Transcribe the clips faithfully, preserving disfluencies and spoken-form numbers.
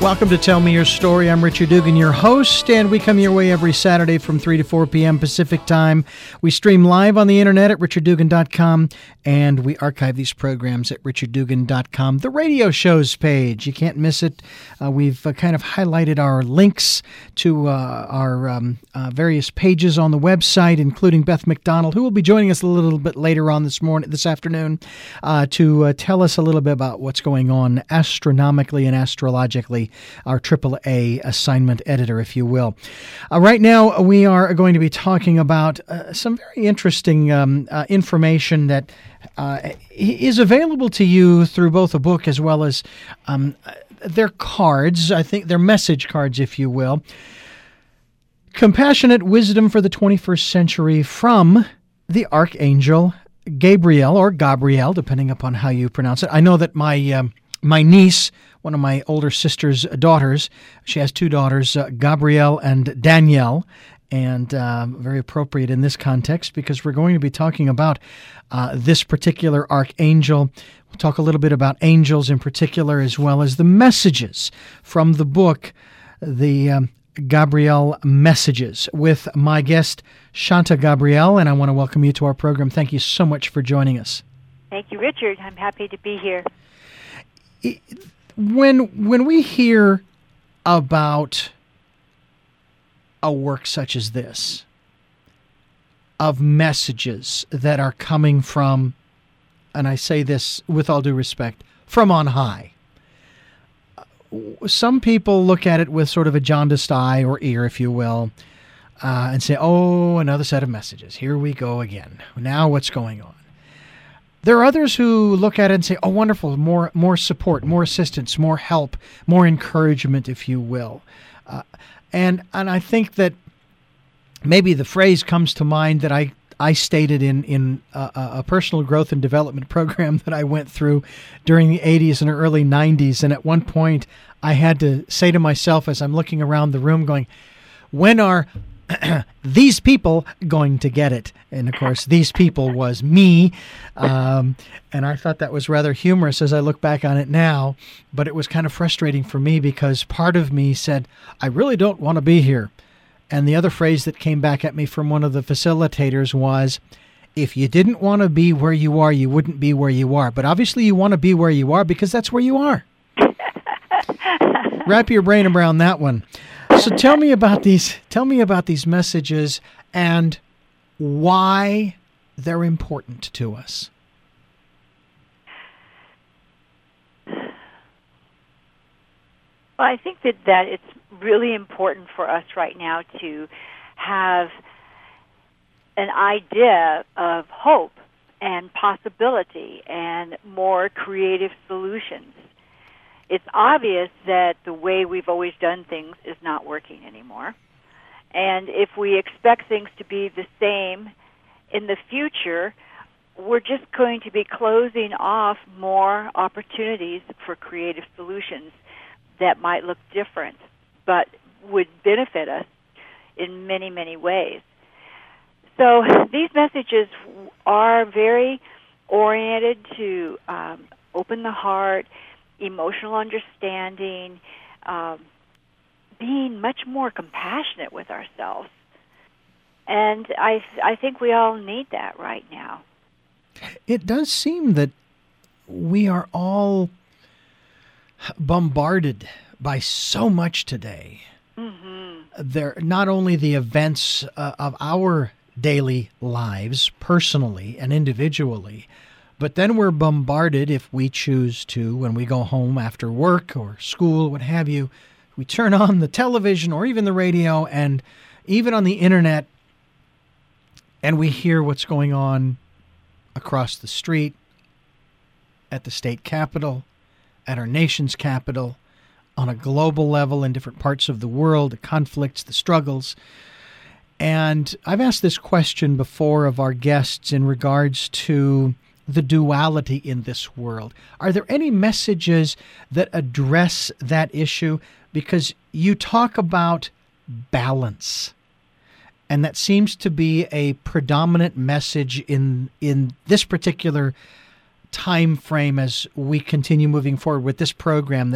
Welcome to Tell Me Your Story. I'm Richard Dugan, your host, and we come your way every Saturday from three to four p.m. Pacific Time. We stream live on the internet at richard dugan dot com, and we archive these programs at richard dugan dot com. The radio shows page, you can't miss it. Uh, we've uh, kind of highlighted our links to uh, our um, uh, various pages on the website, including Beth McDonald, who will be joining us a little bit later on this morning, this afternoon, uh, to uh, tell us a little bit about what's going on astronomically and astrologically. Our triple A assignment editor, if you will. Uh, right now, we are going to be talking about uh, some very interesting um, uh, information that uh, is available to you through both a book as well as um, their cards. I think they're message cards, if you will. Compassionate Wisdom for the twenty-first Century from the Archangel Gabriel, or Gabriel, depending upon how you pronounce it. I know that my um, my niece, one of my older sister's daughters, she has two daughters, uh, Gabrielle and Danielle, and uh, very appropriate in this context because we're going to be talking about uh, this particular archangel. We'll talk a little bit about angels in particular, as well as the messages from the book, the um, Gabriel Messages, with my guest, Shanta Gabriel, and I want to welcome you to our program. Thank you so much for joining us. Thank you, Richard. I'm happy to be here. It, When when we hear about a work such as this, of messages that are coming from, and I say this with all due respect, from on high, some people look at it with sort of a jaundiced eye or ear, if you will, uh, and say, oh, another set of messages. Here we go again. Now what's going on? There are others who look at it and say, oh, wonderful, more more support, more assistance, more help, more encouragement, if you will. Uh, and and I think that maybe the phrase comes to mind that I, I stated in, in a, a personal growth and development program that I went through during the eighties and early nineties. And at one point, I had to say to myself as I'm looking around the room going, when are these people going to get it? And of course, these people was me. Um, and I thought that was rather humorous as I look back on it now. But it was kind of frustrating for me because part of me said, I really don't want to be here. And the other phrase that came back at me from one of the facilitators was, if you didn't want to be where you are, you wouldn't be where you are. But obviously you want to be where you are because that's where you are. Wrap your brain around that one. So tell me about these. Tell me about these messages and why they're important to us. Well, I think that, that it's really important for us right now to have an idea of hope and possibility and more creative solutions. It's obvious that the way we've always done things is not working anymore. And if we expect things to be the same in the future, we're just going to be closing off more opportunities for creative solutions that might look different, but would benefit us in many, many ways. So these messages are very oriented to um, open the heart, emotional understanding, um, being much more compassionate with ourselves. And I I think we all need that right now. It does seem that we are all bombarded by so much today. Mm-hmm. There, not only the events uh, of our daily lives, personally and individually, but then we're bombarded, if we choose to, when we go home after work or school, what have you, we turn on the television or even the radio and even on the internet, and we hear what's going on across the street, at the state capitol, at our nation's capital, on a global level in different parts of the world, the conflicts, the struggles. And I've asked this question before of our guests in regards to the duality in this world. Are there any messages that address that issue? Because you talk about balance, and that seems to be a predominant message in in this particular time frame as we continue moving forward with this program that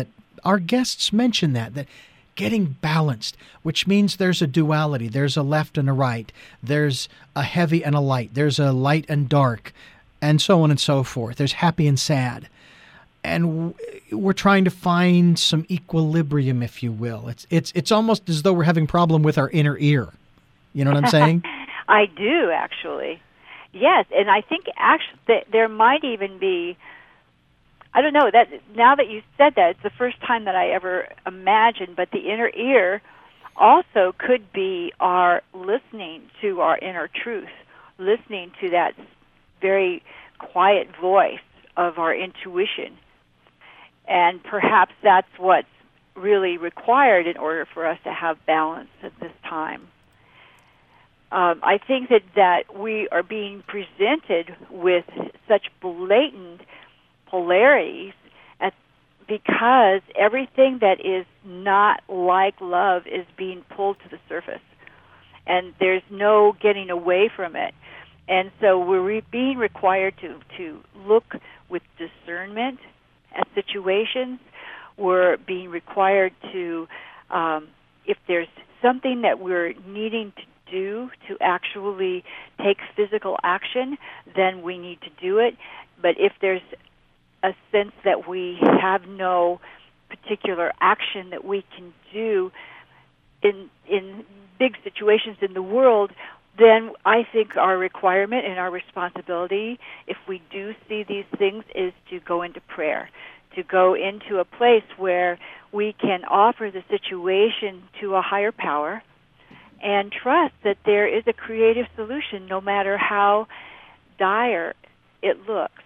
our guests mention that, that getting balanced, which means there's a duality. There's a left and a right. There's a heavy and a light. There's a light and dark, and so on and so forth. There's happy and sad. And we're trying to find some equilibrium, if you will. It's it's it's almost as though we're having a problem with our inner ear. You know what I'm saying? I do, actually. Yes, and I think actually that there might even be, I don't know, that now that you said that, it's the first time that I ever imagined, but the inner ear also could be our listening to our inner truth, listening to that very quiet voice of our intuition. And perhaps that's what's really required in order for us to have balance at this time. Um, I think that, that we are being presented with such blatant polarities at, because everything that is not like love is being pulled to the surface. And there's no getting away from it. And so we're re- being required to, to look with discernment at situations. We're being required to, um, if there's something that we're needing to do to actually take physical action, then we need to do it. But if there's a sense that we have no particular action that we can do in in big situations in the world, then I think our requirement and our responsibility, if we do see these things, is to go into prayer, to go into a place where we can offer the situation to a higher power and trust that there is a creative solution no matter how dire it looks.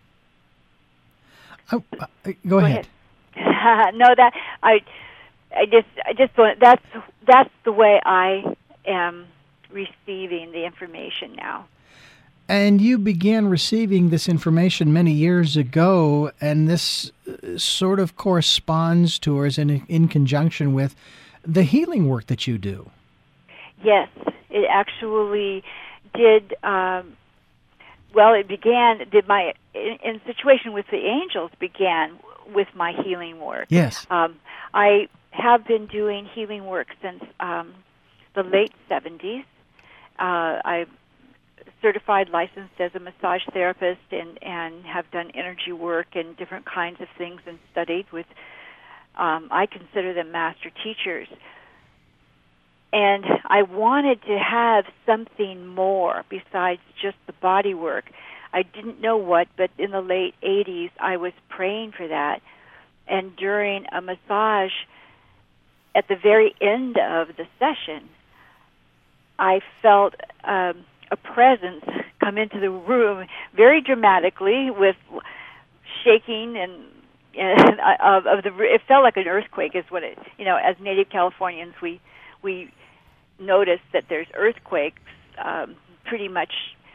Oh, uh, go, go ahead. ahead. no, that I, I just, I just want, that's that's the way I am receiving the information now. And you began receiving this information many years ago, and this sort of corresponds to or is in in conjunction with the healing work that you do. Yes, it actually did. Um, well, it began. Did my in, in situation with the angels began with my healing work. Yes, um, I have been doing healing work since um, the late seventies. Uh, I'm certified, licensed as a massage therapist, and and have done energy work and different kinds of things, and studied with. Um, I consider them master teachers. And I wanted to have something more besides just the body work. I didn't know what, but in the late eighties, I was praying for that. And during a massage, at the very end of the session, I felt um, a presence come into the room very dramatically with shaking and, and of, of the. It felt like an earthquake, is what it. You know, as Native Californians, we we notice that there's earthquakes um, pretty much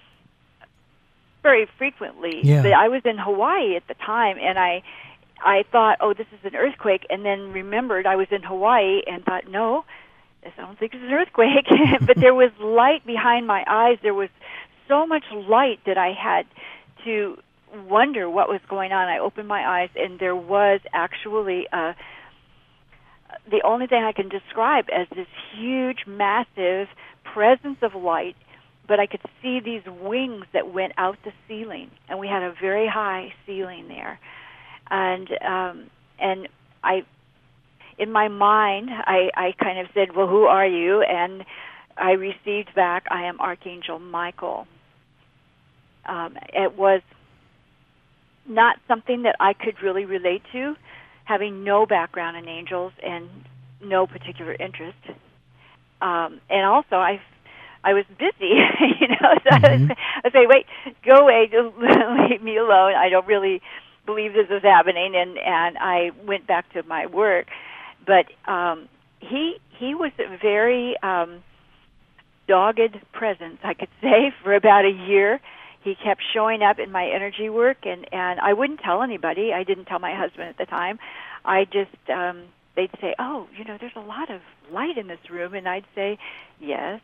very frequently. Yeah. But I was in Hawaii at the time, and I I thought, oh, this is an earthquake, and then remembered I was in Hawaii and thought, no, I don't think it's an earthquake. But there was light behind my eyes. There was so much light that I had to wonder what was going on. I opened my eyes, and there was actually a the only thing I can describe as this huge, massive presence of light, but I could see these wings that went out the ceiling, and we had a very high ceiling there. And um, and I, in my mind, I, I kind of said, well, who are you? And I received back, I am Archangel Michael. Um, it was not something that I could really relate to, having no background in angels and no particular interest. Um, and also, I I was busy, you know, so mm-hmm. I was I say, wait, go away, just leave me alone. I don't really believe this is happening, and, and I went back to my work. But um, he he was a very um, dogged presence, I could say, for about a year. He kept showing up in my energy work, and, and I wouldn't tell anybody. I didn't tell my husband at the time. I just, um, they'd say, oh, you know, there's a lot of light in this room, and I'd say, yes.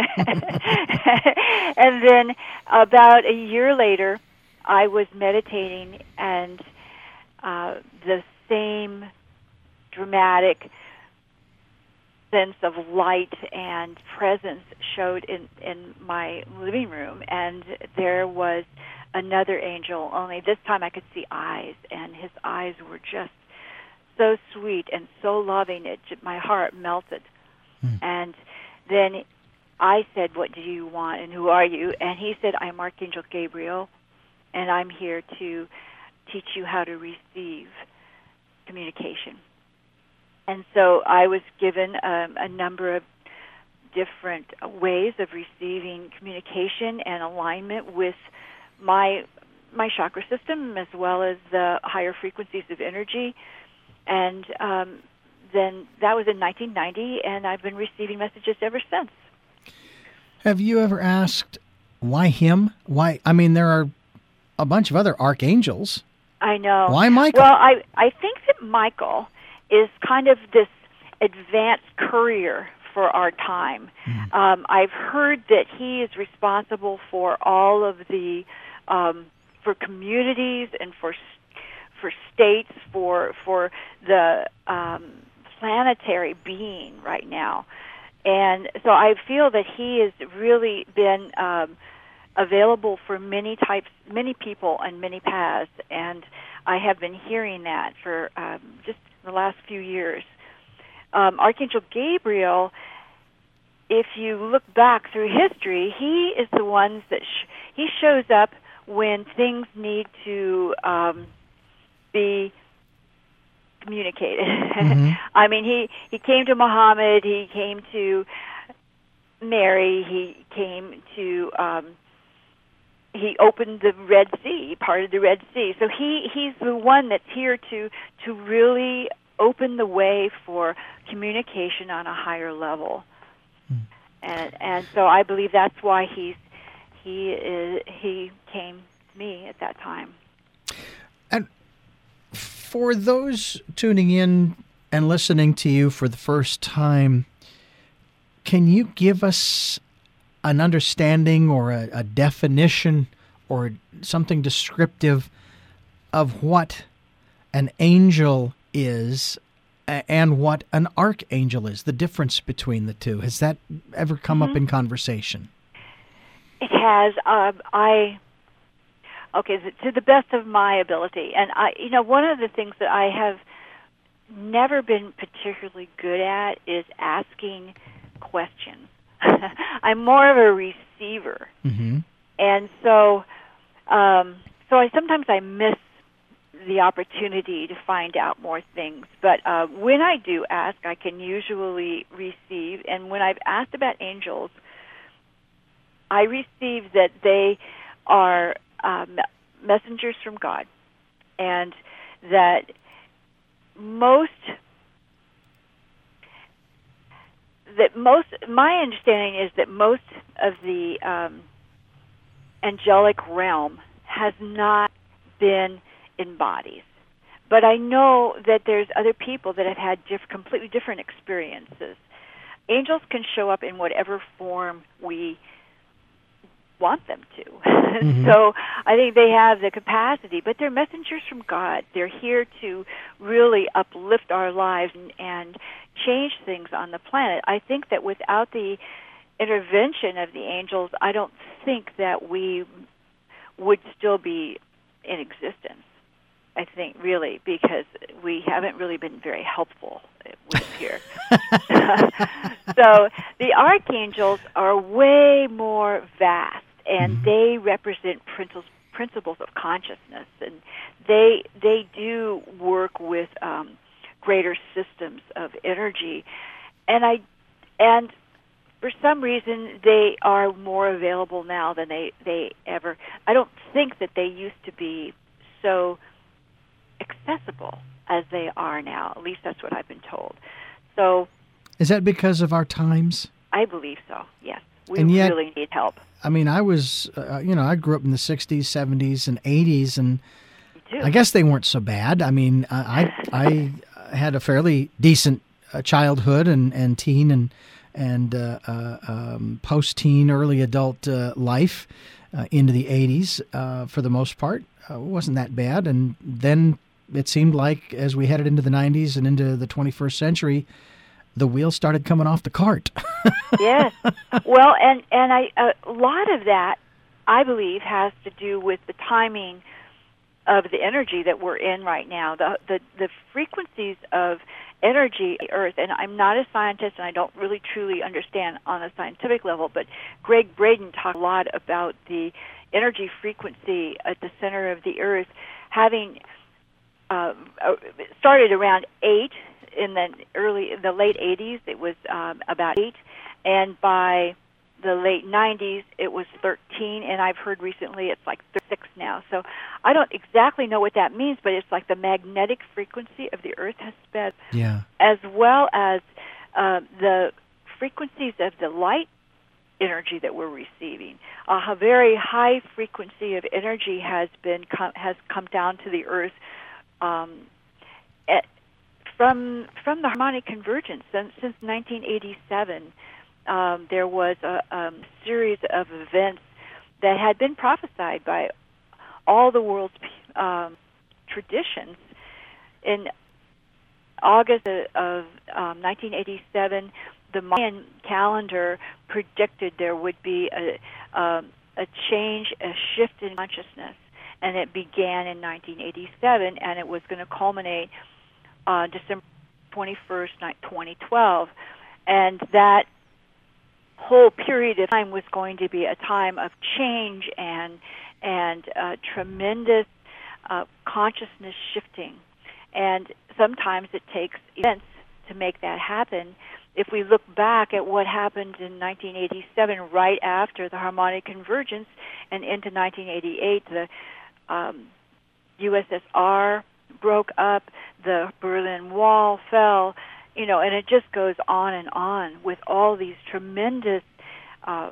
And then about a year later, I was meditating, and uh, the same dramatic sense of light and presence showed in, in my living room, and there was another angel, only this time I could see eyes, and his eyes were just so sweet and so loving, it my heart melted. Mm. And then I said, "What do you want, and who are you?" And he said, "I'm Archangel Gabriel, and I'm here to teach you how to receive communication." And so I was given um, a number of different ways of receiving communication and alignment with my my chakra system, as well as the higher frequencies of energy. And um, then that was in nineteen ninety, and I've been receiving messages ever since. Have you ever asked why him? Why? I mean, there are a bunch of other archangels. I know. Why Michael? Well, I I think that Michael is kind of this advanced courier for our time. Mm. Um, I've heard that he is responsible for all of the um, for communities and for for states, for for the um, planetary being right now. And so I feel that he has really been um, available for many types, many people, and many paths. And I have been hearing that for um, just the last few years. Um, Archangel Gabriel, if you look back through history, he is the one that sh- he shows up when things need to um, be communicated. Mm-hmm. I mean, he, he came to Muhammad, he came to Mary, he came to, um, he opened the Red Sea, part of the Red Sea. So he, he's the one that's here to, to really open the way for communication on a higher level. Mm. And and so I believe that's why he's, he is, he came to me at that time. And for those tuning in and listening to you for the first time, can you give us an understanding or a, a definition or something descriptive of what an angel is and what an archangel is, the difference between the two? Has that ever come mm-hmm. up in conversation? It has. Um, I... Okay, to the best of my ability. And, I, you know, one of the things that I have never been particularly good at is asking questions. I'm more of a receiver. Mm-hmm. And so um, so I sometimes I miss the opportunity to find out more things. But uh, when I do ask, I can usually receive. And when I've asked about angels, I receive that they are Uh, messengers from God, and that most that most my understanding is that most of the um, angelic realm has not been in bodies, but I know that there's other people that have had diff- completely different experiences. Angels can show up in whatever form we want them to. Mm-hmm. So I think they have the capacity, but they're messengers from God. They're here to really uplift our lives and, and change things on the planet. I think that without the intervention of the angels, I don't think that we would still be in existence. I think, really, because we haven't really been very helpful, it would appear. So the archangels are way more vast, and mm-hmm. they represent principles principles of consciousness, and they they do work with um, greater systems of energy, and I and for some reason they are more available now than they they ever. I don't think that they used to be so accessible as they are now. At least that's what I've been told. So, is that because of our times? I believe so. Yes, we and yet, really need help. I mean, I was, uh, you know, I grew up in the sixties, seventies, and eighties, and I guess they weren't so bad. I mean, I I, I had a fairly decent uh, childhood and, and teen and and uh, uh, um, post-teen, early adult uh, life uh, into the eighties uh, for the most part. Uh, it wasn't that bad, and then it seemed like as we headed into the nineties and into the twenty-first century, the wheels started coming off the cart. Yes. Well, and, and I, a lot of that, I believe, has to do with the timing of the energy that we're in right now. The, the, the frequencies of energy, Earth, and I'm not a scientist and I don't really truly understand on a scientific level, but Greg Braden talked a lot about the energy frequency at the center of the Earth having uh, started around eight. In the early, the late eighties, it was um, about eight, and by the late nineties, it was thirteen, and I've heard recently it's like thirty-six now. So I don't exactly know what that means, but it's like the magnetic frequency of the Earth has sped, yeah, as well as uh, the frequencies of the light energy that we're receiving. Uh, a very high frequency of energy has been com- has come down to the Earth. Um, at, From from the harmonic convergence, since, since nineteen eighty-seven, um, there was a um, series of events that had been prophesied by all the world's um, traditions. In August of, of um, nineteen eighty-seven, the Mayan calendar predicted there would be a, um, a change, a shift in consciousness, and it began in nineteen eighty-seven, and it was going to culminate Uh, December twenty-first, twenty twelve, and that whole period of time was going to be a time of change and and uh, tremendous uh, consciousness shifting. And sometimes it takes events to make that happen. If we look back at what happened in nineteen eighty-seven, right after the harmonic convergence, and into nineteen eighty-eight, the um, U S S R broke up, the Berlin Wall fell, you know, and it just goes on and on with all these tremendous, uh,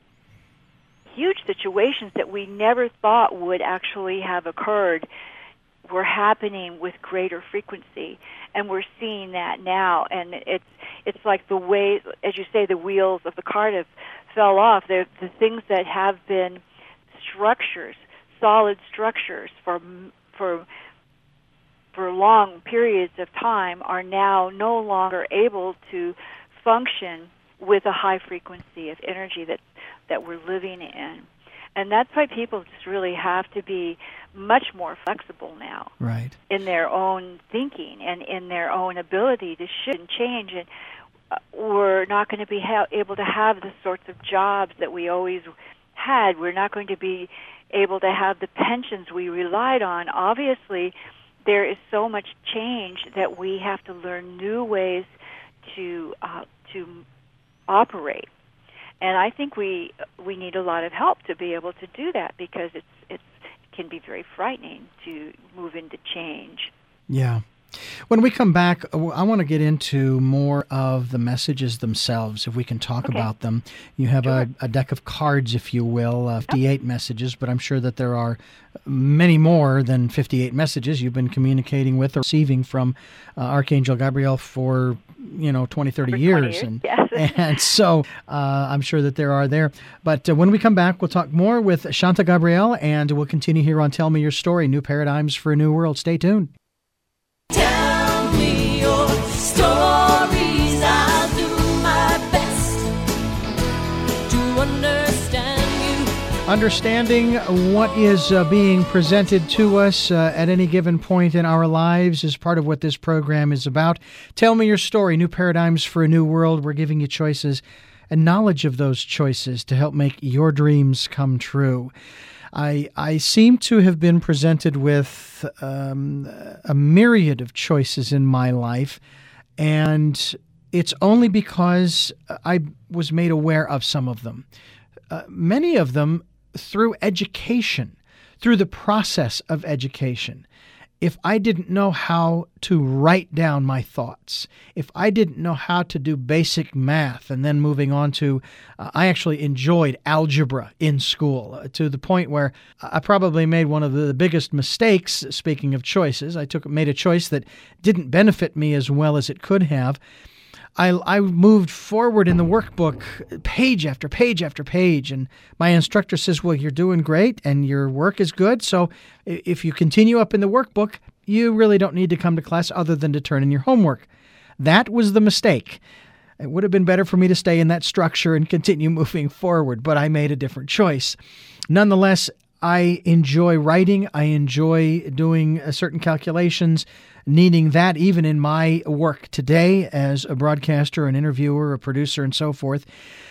huge situations that we never thought would actually have occurred were happening with greater frequency, and we're seeing that now. And it's it's like the way, as you say, the wheels of the cart have fell off. They're the things that have been structures, solid structures for for. for long periods of time are now no longer able to function with a high frequency of energy that that we're living in. And that's why people just really have to be much more flexible now, right, in their own thinking and in their own ability to shift and change. And uh, we're not going to be ha- able to have the sorts of jobs that we always had. We're not going to be able to have the pensions we relied on. Obviously, there is so much change that we have to learn new ways to uh, to operate, and I think we we need a lot of help to be able to do that, because it's it's it can be very frightening to move into change. Yeah. When we come back, I want to get into more of the messages themselves, if we can talk Okay. about them. You have Sure. a, a deck of cards, if you will, uh, fifty-eight messages, but I'm sure that there are many more than fifty-eight messages you've been communicating with or receiving from uh, Archangel Gabriel for, you know, twenty, thirty For twenty years. years, And, yes. and so uh, I'm sure that there are there. But uh, when we come back, we'll talk more with Shanta Gabriel, and we'll continue here on Tell Me Your Story, New Paradigms for a New World. Stay tuned. Tell me your stories, I'll do my best to understand you. Understanding what is uh, being presented to us uh, at any given point in our lives is part of what this program is about. Tell me your story, New Paradigms for a New World. We're giving you choices and knowledge of those choices to help make your dreams come true. I I seem to have been presented with um, a myriad of choices in my life, and it's only because I was made aware of some of them. Uh, many of them through education, through the process of education. If I didn't know how to write down my thoughts, if I didn't know how to do basic math, and then moving on to, uh, I actually enjoyed algebra in school uh, to the point where I probably made one of the biggest mistakes, speaking of choices. I took made a choice that didn't benefit me as well as it could have. I, I moved forward in the workbook page after page after page, and my instructor says, well, you're doing great and your work is good, so if you continue up in the workbook, you really don't need to come to class other than to turn in your homework. That was the mistake. It would have been better for me to stay in that structure and continue moving forward, but I made a different choice. Nonetheless, I enjoy writing. I enjoy doing uh, certain calculations, needing that even in my work today as a broadcaster, an interviewer, a producer, and so forth.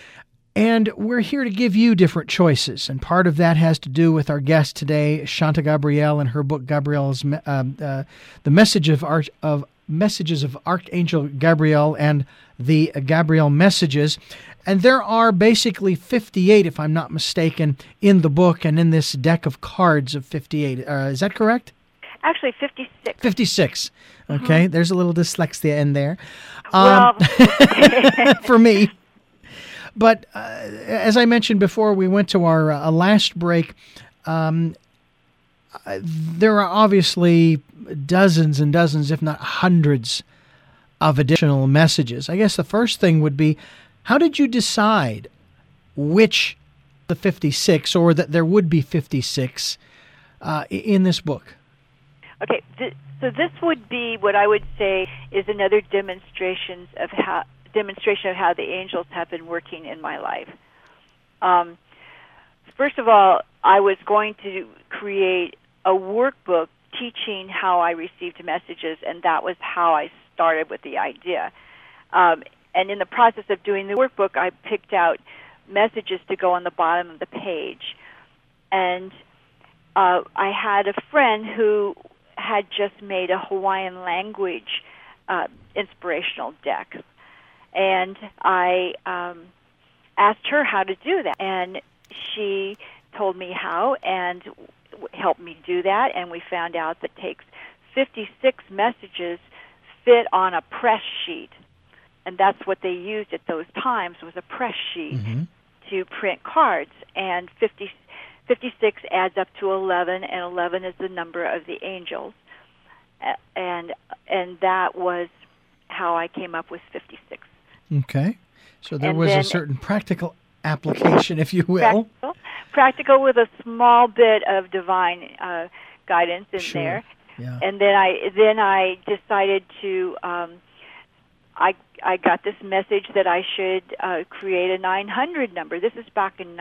And we're here to give you different choices. And part of that has to do with our guest today, Shanta Gabriel, and her book, Gabriel's uh, uh, The Message of Arch- of Messages of Archangel Gabriel and the Gabriel Messages. And there are basically fifty-eight, if I'm not mistaken, in the book and in this deck of cards of fifty-eight. Uh, is that correct? Actually, fifty-six. fifty-six. Okay, Mm-hmm. There's a little dyslexia in there. Well, Um, for me. But uh, as I mentioned before, we went to our uh, last break. Um, uh, there are obviously dozens and dozens, if not hundreds, of additional messages. I guess the first thing would be, how did you decide which the fifty-six, or that there would be fifty-six uh, in this book? okay, th- so this would be what I would say is another demonstration of how demonstration of how the angels have been working in my life. Um, first of all, I was going to create a workbook teaching how I received messages, and that was how I started with the idea. Um, and in the process of doing the workbook, I picked out messages to go on the bottom of the page. And uh, I had a friend who had just made a Hawaiian language uh, inspirational deck. And I um, asked her how to do that. And she told me how and w- helped me do that. And we found out that it takes fifty-six messages fit on a press sheet. And that's what they used at those times, was a press sheet Mm-hmm. to print cards. And fifty, fifty-six adds up to eleven, and eleven is the number of the angels. A- And and that was how I came up with fifty-six. Okay. So there And was a then- certain practical application, if you will. Practical, practical with a small bit of divine uh, guidance in Sure. there. Yeah. And then I then I decided to um, I I got this message that I should uh, create a nine hundred number. This is back in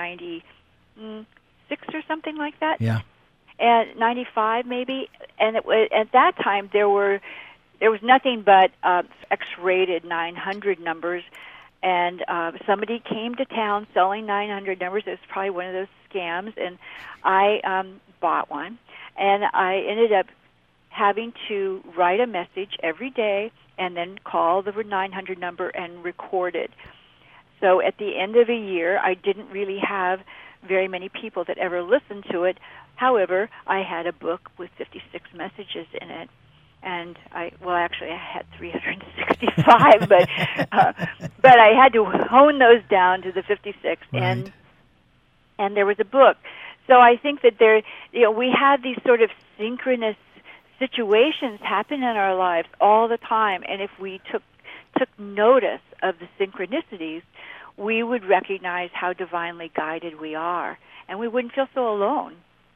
ninety-six or something like that. Yeah. And ninety-five maybe. And it was, at that time there were there was nothing but uh, X-rated nine hundred numbers. And uh, somebody came to town selling nine hundred numbers. It was probably one of those scams, and I um, bought one. And I ended up having to write a message every day and then call the nine hundred number and record it. So at the end of a year, I didn't really have very many people that ever listened to it. However, I had a book with fifty-six messages in it. And I, well, actually, I had three hundred sixty-five, but uh, but I had to hone those down to the fifty-six, Right. and and there was a book. So I think that there, you know, we have these sort of synchronous situations happen in our lives all the time, and if we took took notice of the synchronicities, we would recognize how divinely guided we are, and we wouldn't feel so alone.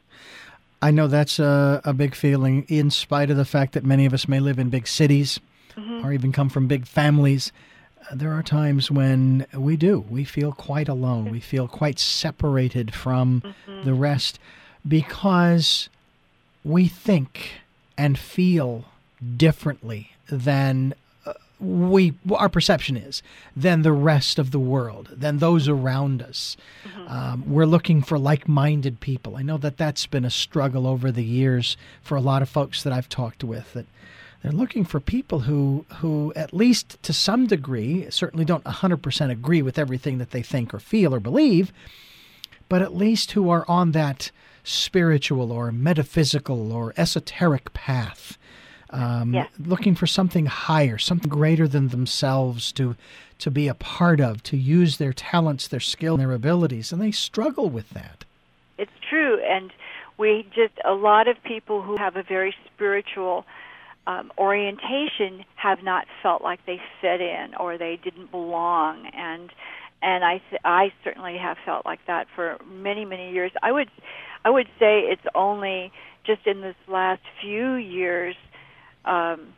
I know that's a, a big feeling, in spite of the fact that many of us may live in big cities Mm-hmm. or even come from big families. Uh, there are times when we do. We feel quite alone. We feel quite separated from Mm-hmm. the rest because we think and feel differently than uh, we our perception is, than the rest of the world, than those around us. Um, we're looking for like-minded people. I know that that's been a struggle over the years for a lot of folks that I've talked with, that they're looking for people who, who at least to some degree, certainly don't one hundred percent agree with everything that they think or feel or believe, but at least who are on that spiritual or metaphysical or esoteric path, um, Yes. looking for something higher, something greater than themselves to to be a part of, to use their talents, their skill, and their abilities, and they struggle with that. It's true, and we just, a lot of people who have a very spiritual um, orientation have not felt like they fit in or they didn't belong, and and I th- I certainly have felt like that for many many years. I would I would say it's only just in this last few years um,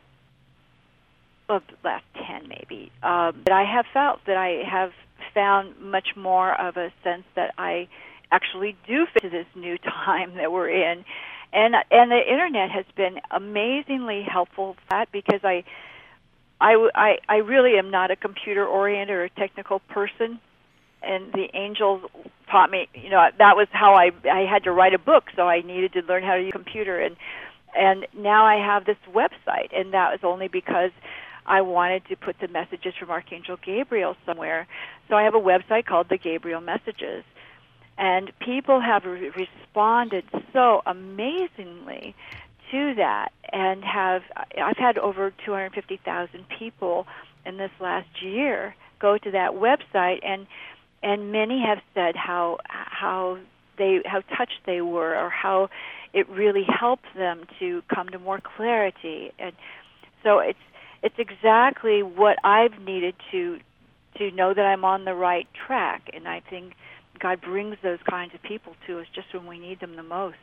well, the last ten maybe. Um, but I have felt that I have found much more of a sense that I actually do fit to this new time that we're in. And and the internet has been amazingly helpful for that, because I, I, I, I really am not a computer-oriented or a technical person. And the angels taught me, you know, that was how I I had to write a book, so I needed to learn how to use a computer. And and now I have this website, and that was only because I wanted to put the messages from Archangel Gabriel somewhere. So I have a website called the Gabriel Messages. And people have re- responded so amazingly to that, and have I've had over two hundred fifty thousand people in this last year go to that website, and and many have said how how they how touched they were, or how it really helped them to come to more clarity. And so it's it's exactly what I've needed to to know that I'm on the right track. And I think God brings those kinds of people to us just when we need them the most.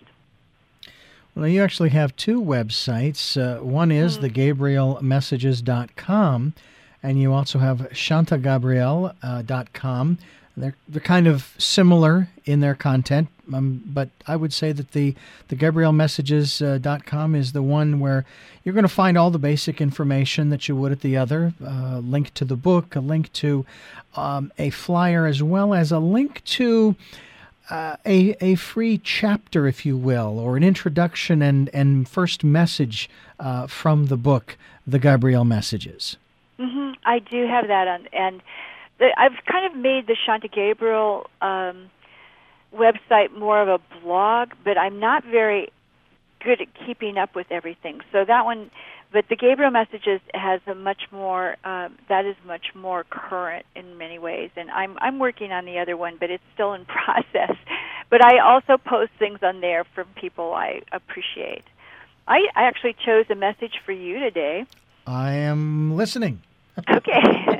Well, you actually have two websites. Uh, one is mm-hmm. the gabriel messages dot com, and you also have shanta gabriel dot com. They're they're kind of similar in their content, um, but I would say that the the gabriel messages dot com is the one where you're going to find all the basic information that you would at the other. A link to the book, a link to um, a flyer, as well as a link to uh, a a free chapter, if you will, or an introduction and and first message uh, from the book, The Gabriel Messages. Mm-hmm. I do have that on, and the, I've kind of made the Shanta Gabriel um, website more of a blog, but I'm not very good at keeping up with everything. So that one, but the Gabriel Messages has a much more, um, that is much more current in many ways, and I'm I'm working on the other one, but it's still in process. But I also post things on there from people I appreciate. I, I actually chose a message for you today. I am listening. Okay.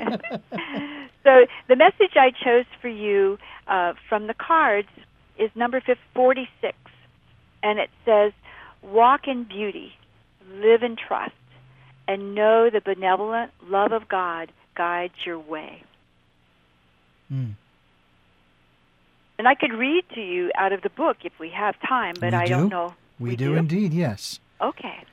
So the message I chose for you uh, from the cards is number forty-six, and it says, "Walk in beauty, live in trust, and know the benevolent love of God guides your way." Mm. And I could read to you out of the book if we have time, but we I do. don't know. We, we do, do indeed, yes. Okay.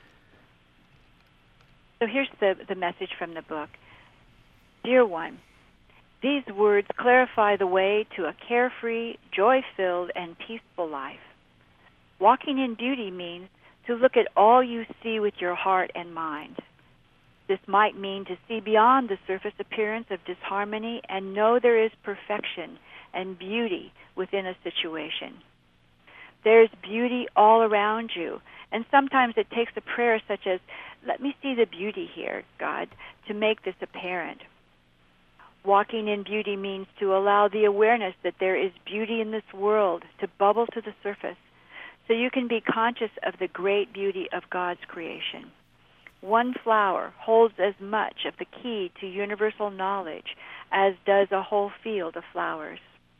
So here's the, the message from the book. Dear one, these words clarify the way to a carefree, joy-filled, and peaceful life. Walking in beauty means to look at all you see with your heart and mind. This might mean to see beyond the surface appearance of disharmony and know there is perfection and beauty within a situation. There's beauty all around you, and sometimes it takes a prayer such as, "Let me see the beauty here, God," to make this apparent. Walking in beauty means to allow the awareness that there is beauty in this world to bubble to the surface, so you can be conscious of the great beauty of God's creation. One flower holds as much of the key to universal knowledge as does a whole field of flowers.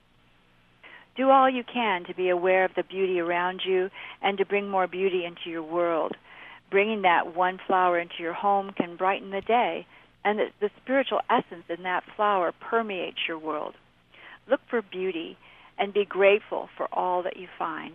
Do all you can to be aware of the beauty around you and to bring more beauty into your world. Bringing that one flower into your home can brighten the day, and the, the spiritual essence in that flower permeates your world. Look for beauty and be grateful for all that you find.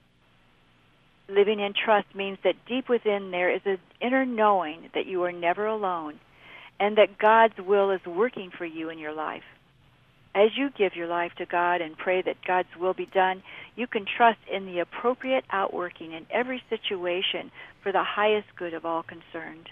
Living in trust means that deep within there is an inner knowing that you are never alone and that God's will is working for you in your life. As you give your life to God and pray that God's will be done, you can trust in the appropriate outworking in every situation for the highest good of all concerned.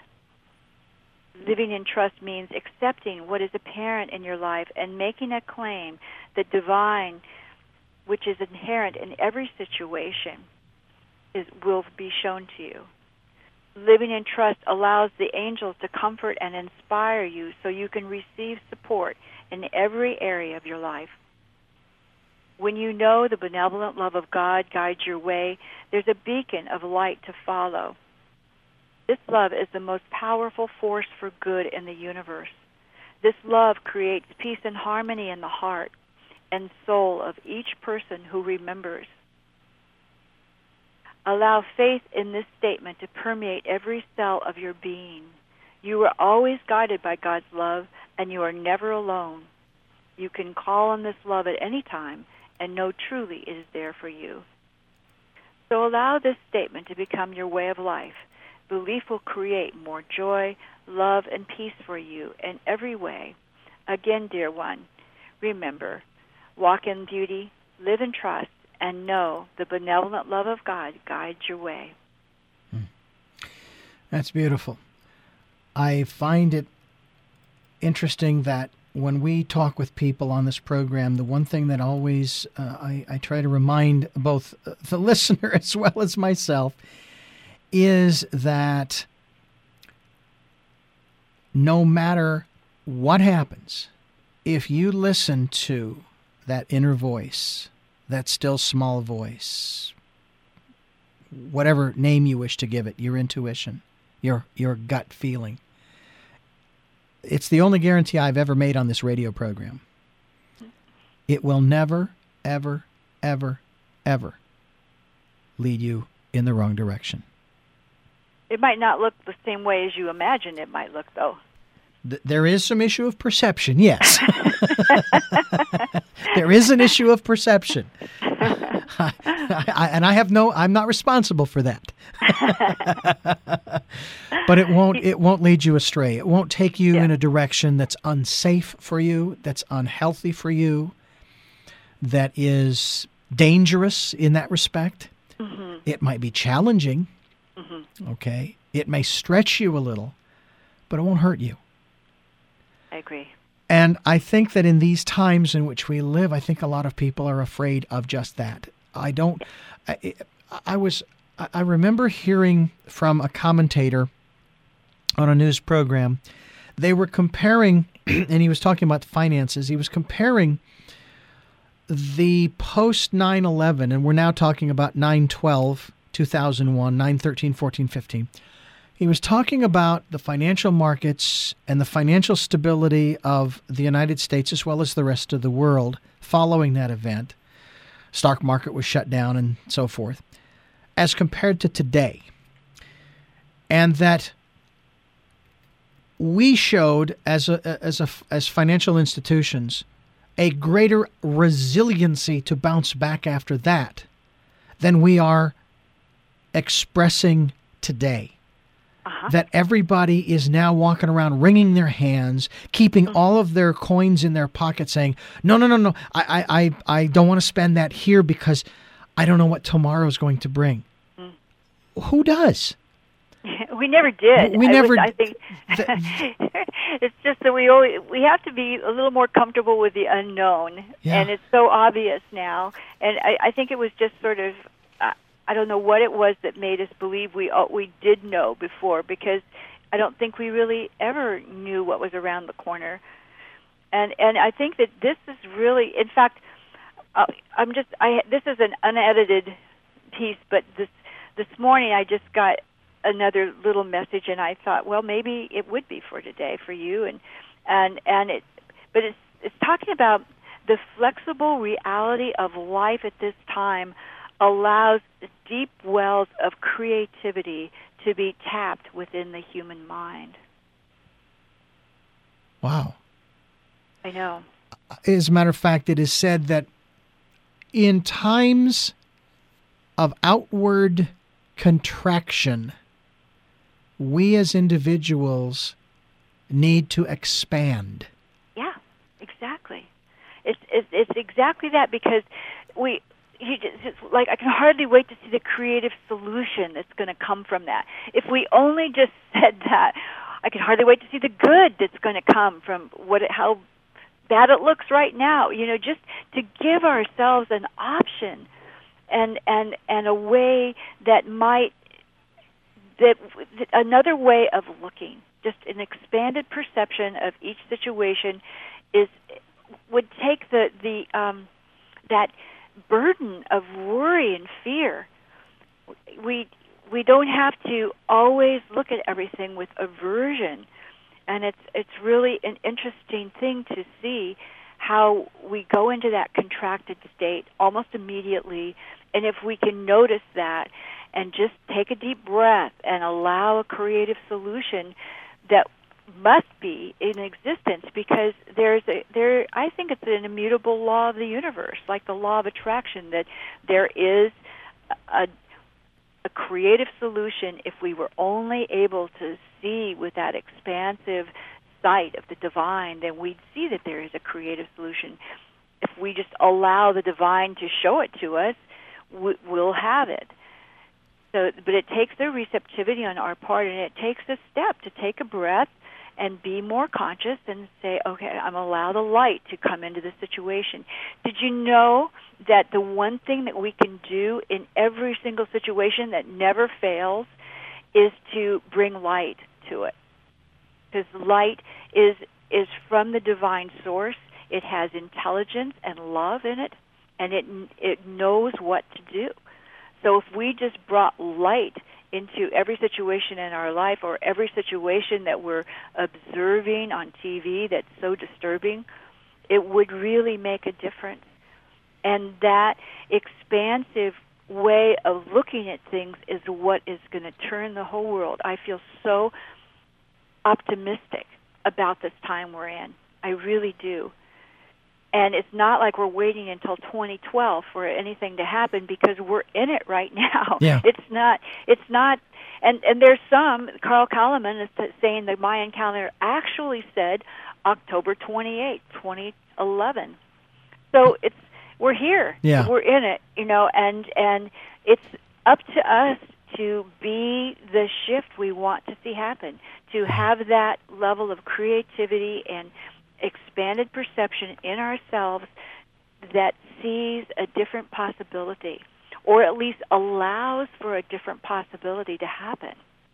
Living in trust means accepting what is apparent in your life and making a claim that divine, which is inherent in every situation, is, will be shown to you. Living in trust allows the angels to comfort and inspire you so you can receive support in every area of your life. When you know the benevolent love of God guides your way, there's a beacon of light to follow. This love is the most powerful force for good in the universe. This love creates peace and harmony in the heart and soul of each person who remembers. Allow faith in this statement to permeate every cell of your being. You are always guided by God's love, and you are never alone. You can call on this love at any time and know truly it is there for you. So allow this statement to become your way of life. Belief will create more joy, love, and peace for you in every way. Again, dear one, remember, walk in beauty, live in trust, and know the benevolent love of God guides your way. That's beautiful. I find it interesting that when we talk with people on this program, the one thing that always uh, I, I try to remind both the listener as well as myself is that no matter what happens, if you listen to that inner voice, that still small voice, whatever name you wish to give it, your intuition, your your gut feeling, it's the only guarantee I've ever made on this radio program. It will never, ever, ever, ever lead you in the wrong direction. It might not look the same way as you imagine it might look, though. Th- there is some issue of perception, yes. There is an issue of perception. I, I, and I have no, I'm not responsible for that. But it won't, it won't lead you astray. It won't take you Yeah. in a direction that's unsafe for you, that's unhealthy for you, that is dangerous in that respect. Mm-hmm. It might be challenging, Mm-hmm. okay? It may stretch you a little, but it won't hurt you. I agree. And I think that in these times in which we live, I think a lot of people are afraid of just that. I don't, I, I was, I remember hearing from a commentator on a news program, they were comparing, and he was talking about finances, he was comparing the post nine eleven, and we're now talking about nine twelve, two thousand one, nine thirteen, fourteen, fifteen. He was talking about the financial markets and the financial stability of the United States as well as the rest of the world following that event. Stock market was shut down and so forth, as compared to today. And that we showed as a, as a, as financial institutions a greater resiliency to bounce back after that than we are expressing today. Uh-huh. That everybody is now walking around wringing their hands, keeping Mm-hmm. all of their coins in their pocket, saying, no, no, no, no, I, I, I I don't want to spend that here because I don't know what tomorrow is going to bring. Mm. Who does? We never did. We I never was- I think it's just that we always, we have to be a little more comfortable with the unknown, Yeah. and it's so obvious now. And I, I think it was just sort of, uh, I don't know what it was that made us believe we uh, we did know before, because I don't think we really ever knew what was around the corner. And and I think that this is really, in fact, uh, I'm just I this is an unedited piece, but this this morning I just got another little message, and I thought, well, maybe it would be for today for you, and and and it, but it's it's talking about the flexible reality of life at this time allows deep wells of creativity to be tapped within the human mind. Wow. I know. As a matter of fact, it is said that in times of outward contraction, we as individuals need to expand. Yeah, exactly. It's it's, it's exactly that, because we. You just, it's like I can hardly wait to see the creative solution that's going to come from that. If we only just said that, I can hardly wait to see the good that's going to come from what it, how bad it looks right now. You know, just to give ourselves an option and and and a way that might that another way of looking, just an expanded perception of each situation, is would take the the um, that. burden of worry and fear. We we don't have to always look at everything with aversion, and it's it's really an interesting thing to see how we go into that contracted state almost immediately, and if we can notice that and just take a deep breath and allow a creative solution that must be in existence, because there's a there I think it's an immutable law of the universe, like the law of attraction, that there is a a creative solution if we were only able to see with that expansive sight of the divine. Then we'd see that there is a creative solution. If we just allow the divine to show it to us, we'll have it. So, but it takes a receptivity on our part, and it takes a step to take a breath and be more conscious and say, okay, I'm going to allow the light to come into the situation. Did you know that the one thing that we can do in every single situation that never fails is to bring light to it? Because light is is from the divine source. It has intelligence and love in it, and it it knows what to do. So if we just brought light into every situation in our life, or every situation that we're observing on T V that's so disturbing, it would really make a difference. And that expansive way of looking at things is what is going to turn the whole world. I feel so optimistic about this time we're in. I really do. And it's not like we're waiting until twenty twelve for anything to happen, because we're in it right now. Yeah. It's not, it's not, and, and there's some, Carl Kalaman is saying the Mayan calendar actually said October twenty-eighth, twenty eleven. So it's, we're here. Yeah. We're in it, you know, and, and it's up to us to be the shift we want to see happen, to have that level of creativity and expanded perception in ourselves that sees a different possibility, or at least allows for a different possibility to happen.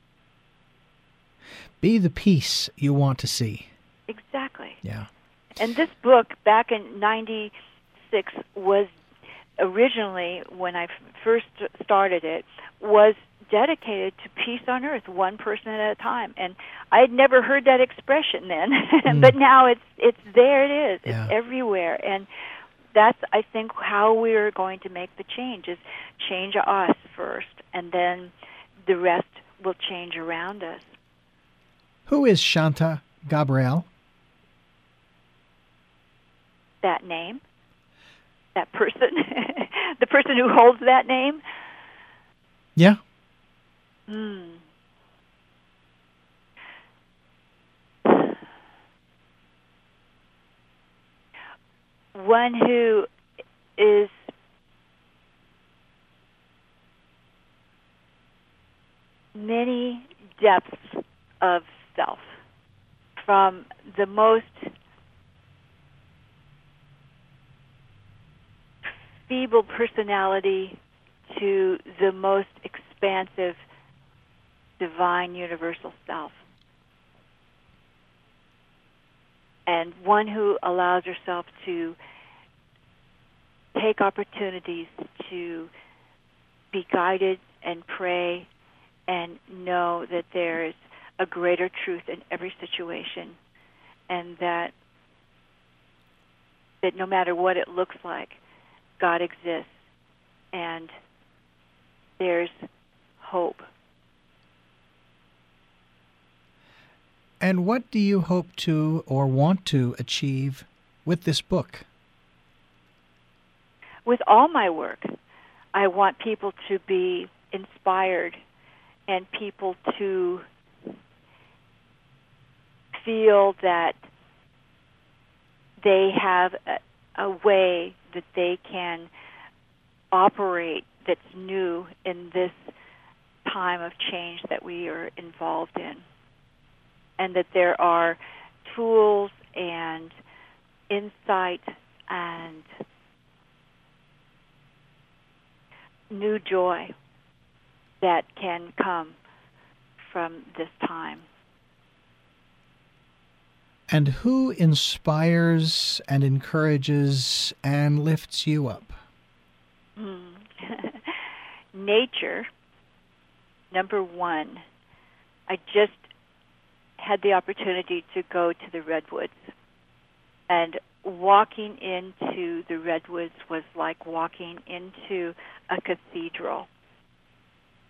Be the peace you want to see. Exactly. Yeah. And this book, back in ninety-six, was originally, when I first started it, was dedicated to peace on earth, one person at a time. And I had never heard that expression then, mm. but now it's it's there. It is. Yeah. It's everywhere. And that's, I think, how we're going to make the change, is change us first, and then the rest will change around us. Who is Shanta Gabriel? That name, that person, the person who holds that name. Yeah. Hmm. One who is many depths of self, from the most feeble personality to the most expansive divine universal self. And one who allows herself to take opportunities to be guided and pray and know that there is a greater truth in every situation, and that that no matter what it looks like, God exists, and there's hope. And what do you hope to or want to achieve with this book? With all my work, I want people to be inspired and people to feel that they have a, a way that they can operate that's new in this time of change that we are involved in. And that there are tools and insight and new joy that can come from this time. And who inspires and encourages and lifts you up? Hmm. Nature, number one. I just had the opportunity to go to the Redwoods, and walking into the Redwoods was like walking into a cathedral.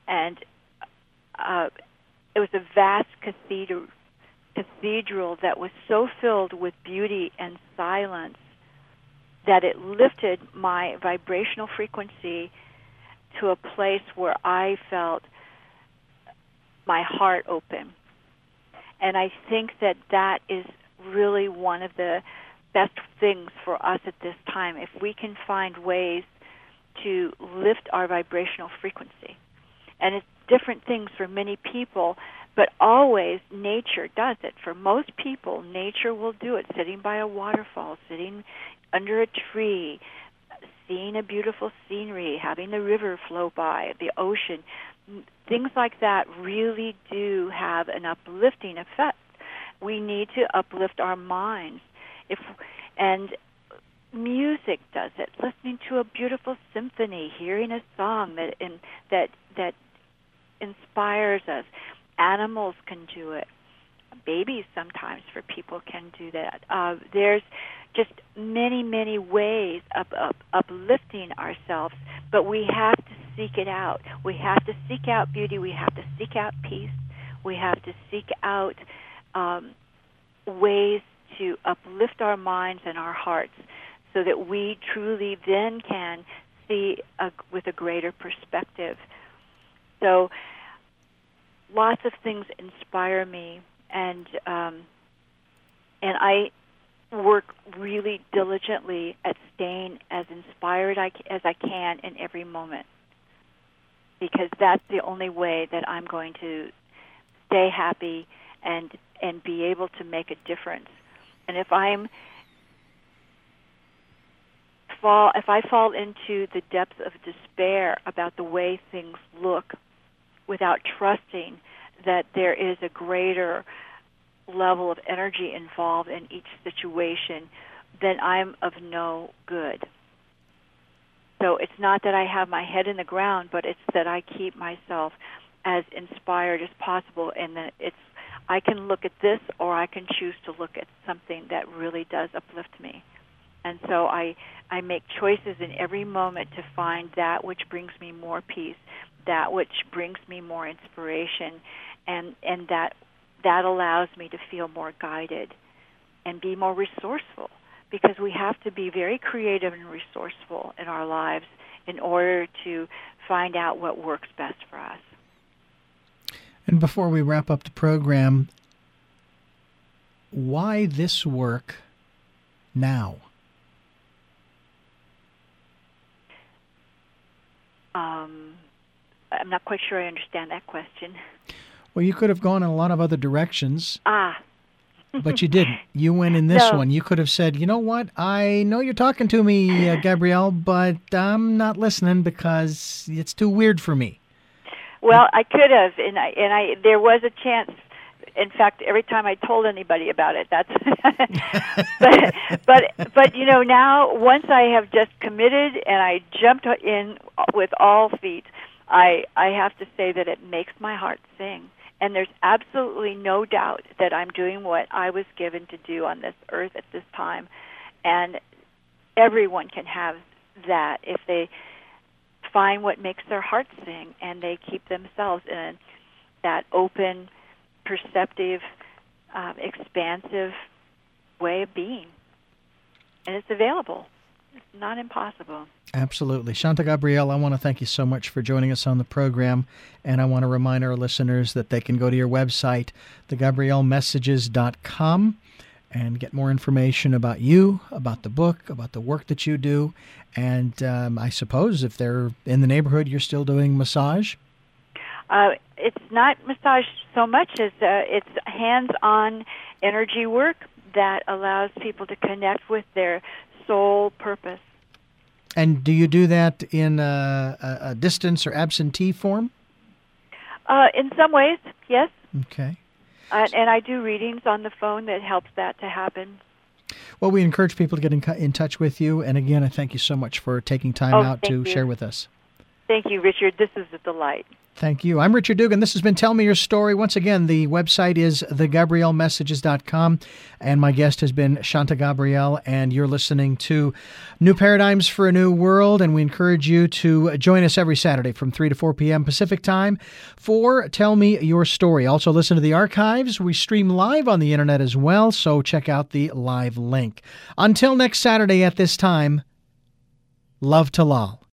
and uh, it was a vast cathedral, cathedral that was so filled with beauty and silence that it lifted my vibrational frequency to a place where I felt my heart open. And I think that that is really one of the best things for us at this time, if we can find ways to lift our vibrational frequency. And it's different things for many people, but always nature does it. For most people, nature will do it, sitting by a waterfall, sitting under a tree, seeing a beautiful scenery, having the river flow by, the ocean. Things like that really do have an uplifting effect. We need to uplift our minds. If and music does it. Listening to a beautiful symphony, hearing a song that in, that that inspires us. Animals can do it. Babies sometimes for people can do that. Uh, there's just many, many ways of, of uplifting ourselves, but we have to seek it out. We have to seek out beauty. We have to seek out peace. We have to seek out um, ways to uplift our minds and our hearts so that we truly then can see a, with a greater perspective. So lots of things inspire me, and um, and I work really diligently at staying as inspired as I can in every moment, because that's the only way that I'm going to stay happy and and be able to make a difference. And if I'm fall if I fall into the depths of despair about the way things look, without trusting that there is a greater level of energy involved in each situation, then I'm of no good. So it's not that I have my head in the ground, but it's that I keep myself as inspired as possible, and that it's I can look at this, or I can choose to look at something that really does uplift me. And so I I make choices in every moment to find that which brings me more peace, that which brings me more inspiration, and, and that that allows me to feel more guided and be more resourceful, because we have to be very creative and resourceful in our lives in order to find out what works best for us. And before we wrap up the program, why this work now? Um, I'm not quite sure I understand that question. Well, you could have gone in a lot of other directions. Ah. But you didn't. You went in this No. one. You could have said, you know what, I know you're talking to me, uh, Gabrielle, but I'm not listening because it's too weird for me. Well, I could have, and I, and I, there was a chance. In fact, every time I told anybody about it, that's. but, but, but you know, now once I have just committed and I jumped in with all feet, I, I have to say that it makes my heart sing. And there's absolutely no doubt that I'm doing what I was given to do on this earth at this time, and everyone can have that if they find what makes their heart sing, and they keep themselves in that open, perceptive, um, expansive way of being. And it's available. It's not impossible. Absolutely. Shanta Gabrielle, I want to thank you so much for joining us on the program, and I want to remind our listeners that they can go to your website, the gabrielle messages dot com, and get more information about you, about the book, about the work that you do. And um, I suppose if they're in the neighborhood, you're still doing massage? Uh, it's not massage so much as uh, it's hands-on energy work that allows people to connect with their soul purpose. And do you do that in a, a, a distance or absentee form? Uh, in some ways, yes. Okay. Uh, and I do readings on the phone that helps that to happen. Well, we encourage people to get in, in touch with you. And again, I thank you so much for taking time Oh, out thank to you. share with us. Thank you, Richard. This is a delight. Thank you. I'm Richard Dugan. This has been Tell Me Your Story. Once again, the website is the gabrielle messages dot com, and my guest has been Shanta Gabrielle, and you're listening to New Paradigms for a New World, and we encourage you to join us every Saturday from three to four p.m. Pacific Time for Tell Me Your Story. Also, listen to the archives. We stream live on the internet as well, so check out the live link. Until next Saturday at this time, love to Lal.